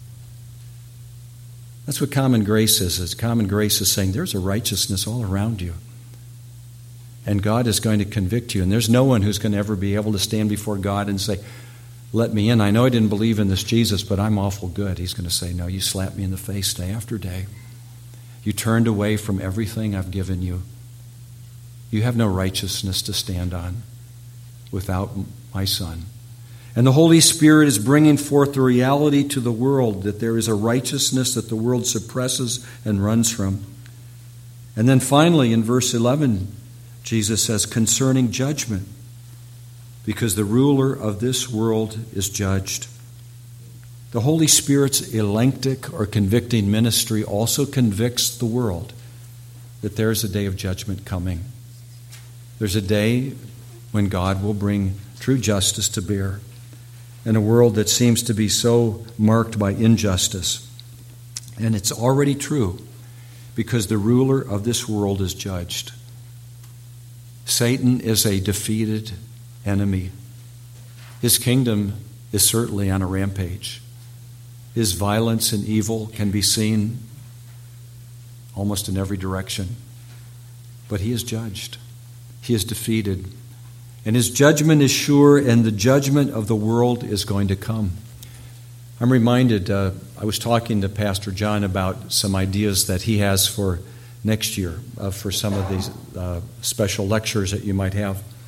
That's what common grace is. Is common grace is saying there's a righteousness all around you. And God is going to convict you. And there's no one who's going to ever be able to stand before God and say, let me in. I know I didn't believe in this Jesus, but I'm awful good. He's going to say, no, you slapped me in the face day after day. You turned away from everything I've given you. You have no righteousness to stand on without my Son. And the Holy Spirit is bringing forth the reality to the world that there is a righteousness that the world suppresses and runs from. And then finally in verse eleven, Jesus says, concerning judgment, because the ruler of this world is judged. The Holy Spirit's elenctic or convicting ministry also convicts the world that there's a day of judgment coming. There's a day when God will bring true justice to bear in a world that seems to be so marked by injustice. And it's already true because the ruler of this world is judged. Satan is a defeated enemy. His kingdom is certainly on a rampage. His violence and evil can be seen almost in every direction. But he is judged. He is defeated. And his judgment is sure, and the judgment of the world is going to come. I'm reminded, uh, I was talking to Pastor John about some ideas that he has for next year, uh, for some of these uh, special lectures that you might have.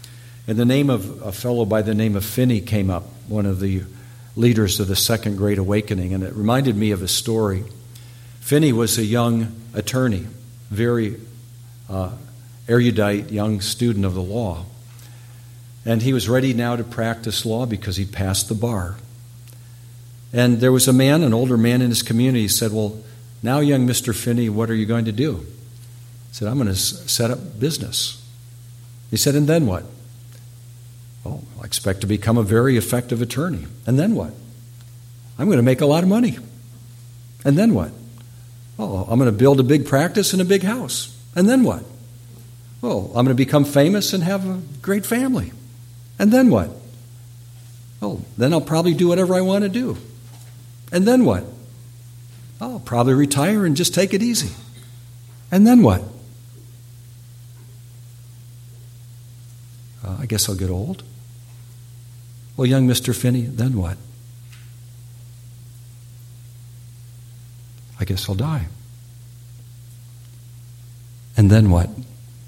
And the name of a fellow by the name of Finney came up, one of the leaders of the Second Great Awakening, and it reminded me of a story. Finney was a young attorney, very uh, erudite young student of the law. And he was ready now to practice law because he passed the bar. And there was a man, an older man in his community, he said, well, now young Mister Finney, what are you going to do? He said, I'm going to set up business. He said, and then what? Well, I expect to become a very effective attorney. And then what? I'm going to make a lot of money. And then what? Oh, I'm going to build a big practice and a big house. And then what? Oh, I'm going to become famous and have a great family. And then what? Oh, then I'll probably do whatever I want to do. And then what? I'll probably retire and just take it easy. And then what? Uh, I guess I'll get old. Well, young Mister Finney, then what? I guess I'll die. And then what? And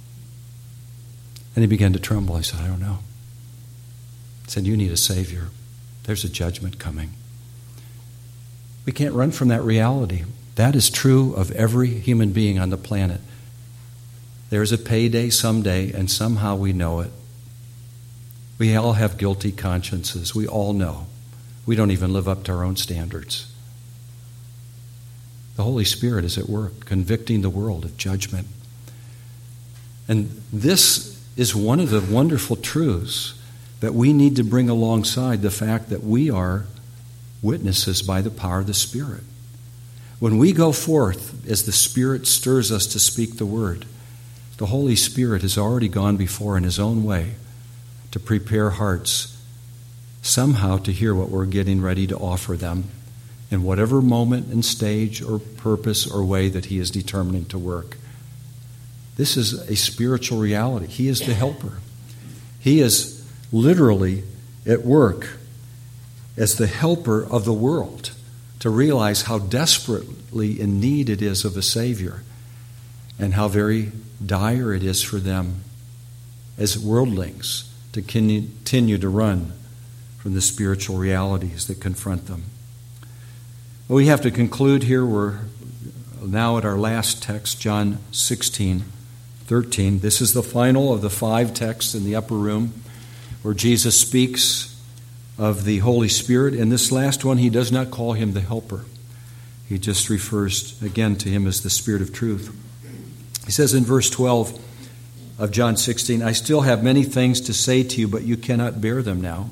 he began to tremble. He said, I don't know. He said, you need a Savior. There's a judgment coming. We can't run from that reality. That is true of every human being on the planet. There's a payday someday, and somehow we know it. We all have guilty consciences. We all know. We don't even live up to our own standards. The Holy Spirit is at work, convicting the world of judgment. And this is one of the wonderful truths that we need to bring alongside the fact that we are witnesses by the power of the Spirit. When we go forth as the Spirit stirs us to speak the word, the Holy Spirit has already gone before in His own way to prepare hearts somehow to hear what we're getting ready to offer them in whatever moment and stage or purpose or way that He is determining to work. This is a spiritual reality. He is the helper. He is literally at work as the helper of the world to realize how desperately in need it is of a Savior and how very dire it is for them as worldlings to continue to run from the spiritual realities that confront them. Well, we have to conclude here. We're now at our last text, John sixteen thirteen. This is the final of the five texts in the upper room where Jesus speaks of the Holy Spirit. In this last one, He does not call Him the Helper. He just refers again to Him as the Spirit of truth. He says in verse twelve of John sixteen, I still have many things to say to you, but you cannot bear them now.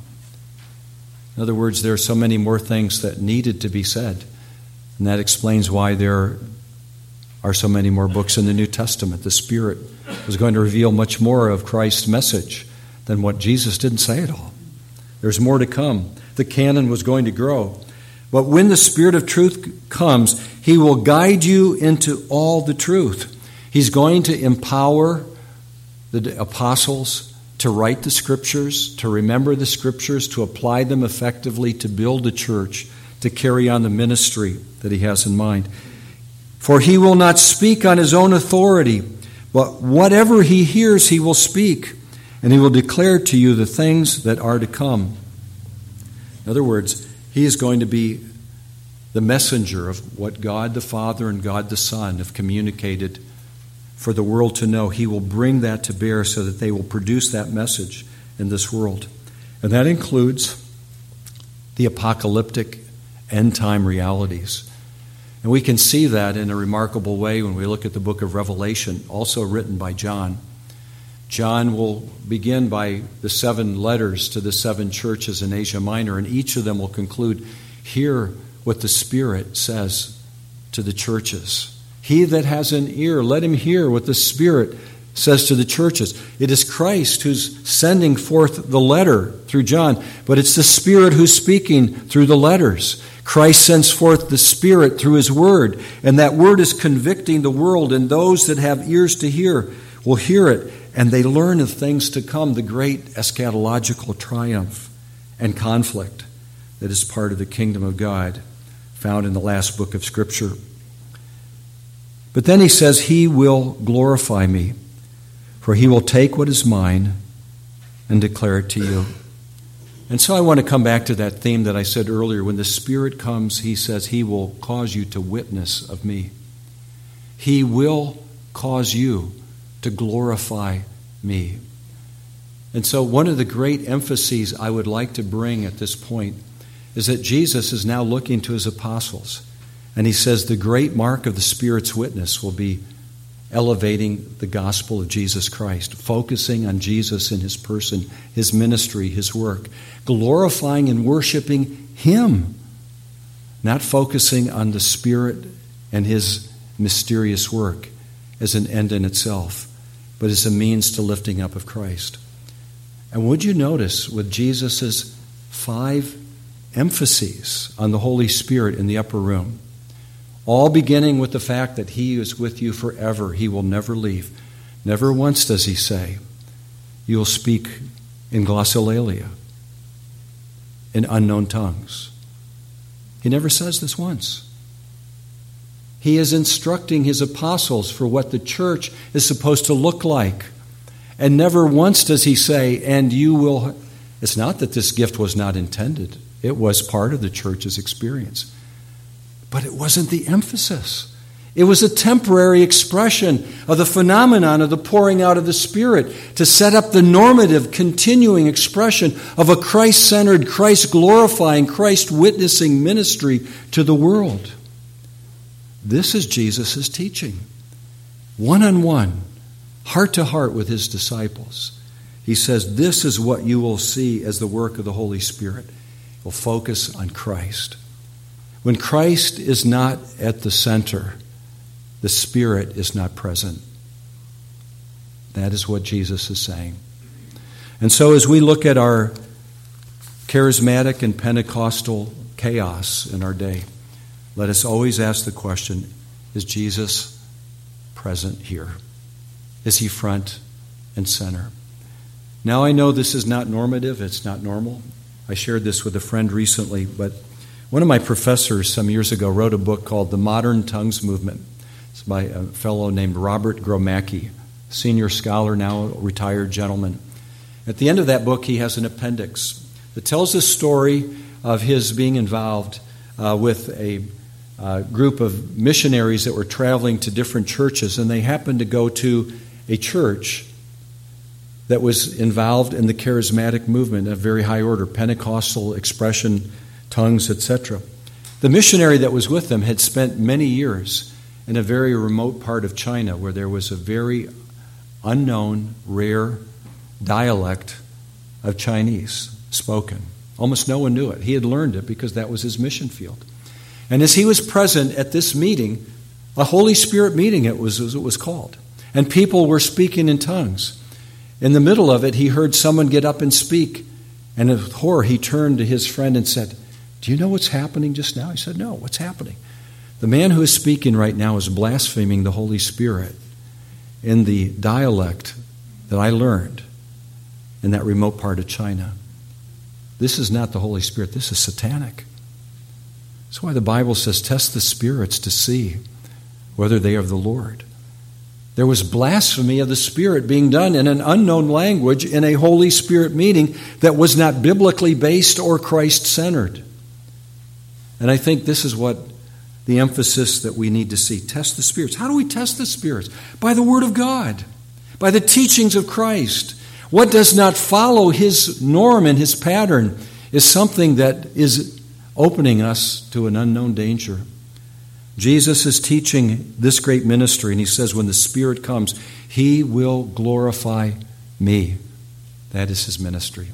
In other words, there are so many more things that needed to be said. And that explains why there are so many more books in the New Testament. The Spirit was going to reveal much more of Christ's message than what Jesus didn't say at all. There's more to come. The canon was going to grow. But when the Spirit of truth comes, He will guide you into all the truth. He's going to empower the apostles to write the Scriptures, to remember the Scriptures, to apply them effectively, to build the church, to carry on the ministry that He has in mind. For He will not speak on His own authority, but whatever He hears, He will speak, and He will declare to you the things that are to come. In other words, He is going to be the messenger of what God the Father and God the Son have communicated for the world to know. He will bring that to bear so that they will produce that message in this world. And that includes the apocalyptic end-time realities. And we can see that in a remarkable way when we look at the book of Revelation, also written by John. John will begin by the seven letters to the seven churches in Asia Minor, and each of them will conclude, hear what the Spirit says to the churches. He that has an ear, let him hear what the Spirit says to the churches. It is Christ who's sending forth the letter through John, but it's the Spirit who's speaking through the letters. Christ sends forth the Spirit through His Word, and that Word is convicting the world, and those that have ears to hear will hear it, and they learn of things to come, the great eschatological triumph and conflict that is part of the kingdom of God, found in the last book of Scripture. But then He says, He will glorify Me, for He will take what is mine and declare it to you. And so I want to come back to that theme that I said earlier. When the Spirit comes, He says He will cause you to witness of me. He will cause you to glorify me. And so one of the great emphases I would like to bring at this point is that Jesus is now looking to His apostles. And He says the great mark of the Spirit's witness will be elevating the gospel of Jesus Christ, focusing on Jesus in His person, His ministry, His work, glorifying and worshiping Him, not focusing on the Spirit and His mysterious work as an end in itself, but as a means to lifting up of Christ. And would you notice with Jesus' five emphases on the Holy Spirit in the upper room, all beginning with the fact that He is with you forever. He will never leave. Never once does He say, you will speak in glossolalia, in unknown tongues. He never says this once. He is instructing His apostles for what the church is supposed to look like. And never once does He say, and you will... It's not that this gift was not intended. It was part of the church's experience. But it wasn't the emphasis. It was a temporary expression of the phenomenon of the pouring out of the Spirit to set up the normative, continuing expression of a Christ-centered, Christ-glorifying, Christ-witnessing ministry to the world. This is Jesus' teaching. One-on-one, heart-to-heart with His disciples. He says, this is what you will see as the work of the Holy Spirit. It will focus on Christ. When Christ is not at the center, the Spirit is not present. That is what Jesus is saying. And so as we look at our charismatic and Pentecostal chaos in our day, let us always ask the question, is Jesus present here? Is He front and center? Now I know this is not normative, it's not normal. I shared this with a friend recently, but one of my professors some years ago wrote a book called The Modern Tongues Movement. It's by a fellow named Robert Gromacki, senior scholar, now a retired gentleman. At the end of that book, he has an appendix that tells the story of his being involved uh, with a uh, group of missionaries that were traveling to different churches, and they happened to go to a church that was involved in the charismatic movement of very high order, Pentecostal expression, tongues, et cetera. The missionary that was with them had spent many years in a very remote part of China where there was a very unknown, rare dialect of Chinese spoken. Almost no one knew it. He had learned it because that was his mission field. And as he was present at this meeting, a Holy Spirit meeting it was, as it was called, and people were speaking in tongues. In the middle of it, he heard someone get up and speak, and with horror, he turned to his friend and said, do you know what's happening just now? He said, no, what's happening? The man who is speaking right now is blaspheming the Holy Spirit in the dialect that I learned in that remote part of China. This is not the Holy Spirit. This is satanic. That's why the Bible says, test the spirits to see whether they are of the Lord. There was blasphemy of the Spirit being done in an unknown language in a Holy Spirit meeting that was not biblically based or Christ-centered. And I think this is what the emphasis that we need to see. Test the spirits. How do we test the spirits? By the Word of God, by the teachings of Christ. What does not follow His norm and His pattern is something that is opening us to an unknown danger. Jesus is teaching this great ministry, and He says when the Spirit comes, He will glorify me. That is His ministry.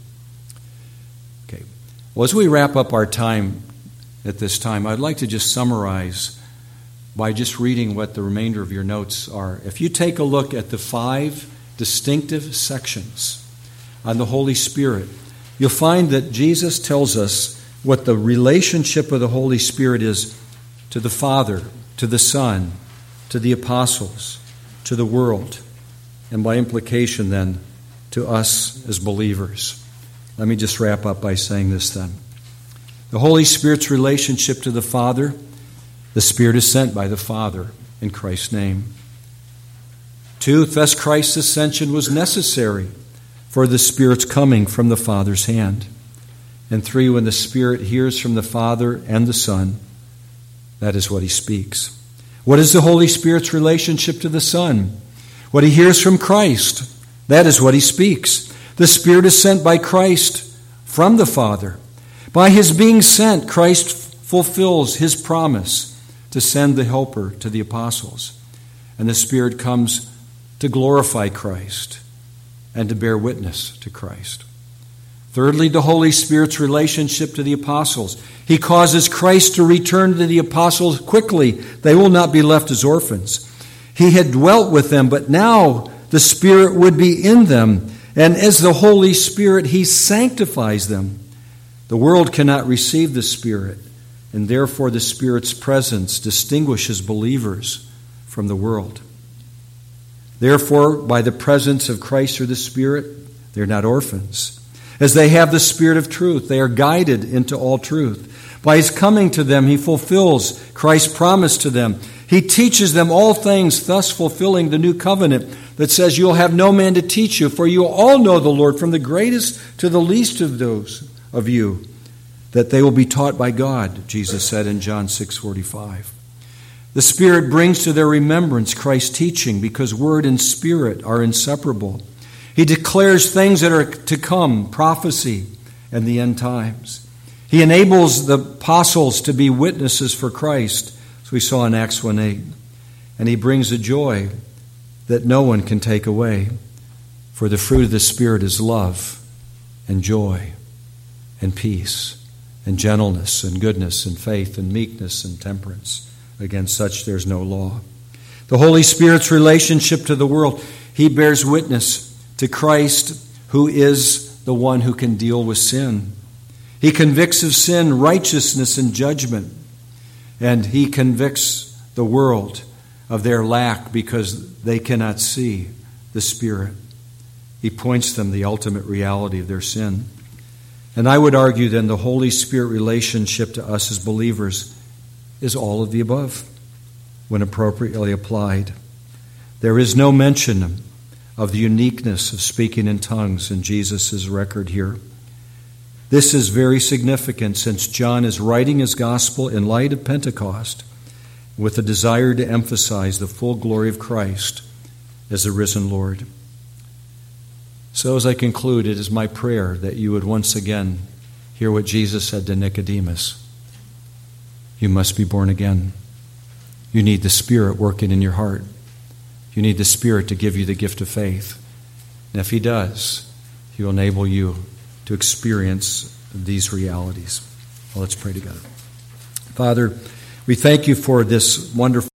Okay. Well, as we wrap up our time at this time, I'd like to just summarize by just reading what the remainder of your notes are. If you take a look at the five distinctive sections on the Holy Spirit, you'll find that Jesus tells us what the relationship of the Holy Spirit is to the Father, to the Son, to the apostles, to the world, and by implication then, to us as believers. Let me just wrap up by saying this then. The Holy Spirit's relationship to the Father, the Spirit is sent by the Father in Christ's name. Two, thus Christ's ascension was necessary for the Spirit's coming from the Father's hand. And three, when the Spirit hears from the Father and the Son, that is what he speaks. What is the Holy Spirit's relationship to the Son? What he hears from Christ, that is what he speaks. The Spirit is sent by Christ from the Father. By his being sent, Christ fulfills his promise to send the Helper to the apostles. And the Spirit comes to glorify Christ and to bear witness to Christ. Thirdly, the Holy Spirit's relationship to the apostles. He causes Christ to return to the apostles quickly. They will not be left as orphans. He had dwelt with them, but now the Spirit would be in them. And as the Holy Spirit, he sanctifies them. The world cannot receive the Spirit, and therefore the Spirit's presence distinguishes believers from the world. Therefore, by the presence of Christ or the Spirit, they're not orphans. As they have the Spirit of truth, they are guided into all truth. By his coming to them, he fulfills Christ's promise to them. He teaches them all things, thus fulfilling the new covenant that says, you'll have no man to teach you, for you all know the Lord, from the greatest to the least of those of you, that they will be taught by God, Jesus said in John six forty-five. The Spirit brings to their remembrance Christ's teaching, because Word and Spirit are inseparable. He declares things that are to come, prophecy and the end times. He enables the apostles to be witnesses for Christ, as we saw in Acts one eight. And he brings a joy that no one can take away. For the fruit of the Spirit is love and joy and peace and gentleness and goodness and faith and meekness and temperance. Against such there's no law. The Holy Spirit's relationship to the world. He bears witness to Christ, who is the one who can deal with sin. He convicts of sin, righteousness, and judgment. And he convicts the world of their lack because they cannot see the Spirit. He points them the ultimate reality of their sin. And I would argue then the Holy Spirit relationship to us as believers is all of the above when appropriately applied. There is no mention of the uniqueness of speaking in tongues in Jesus' record here. This is very significant since John is writing his gospel in light of Pentecost with a desire to emphasize the full glory of Christ as the risen Lord. So as I conclude, it is my prayer that you would once again hear what Jesus said to Nicodemus. You must be born again. You need the Spirit working in your heart. You need the Spirit to give you the gift of faith. And if he does, he will enable you to experience these realities. Well, let's pray together. Father, we thank you for this wonderful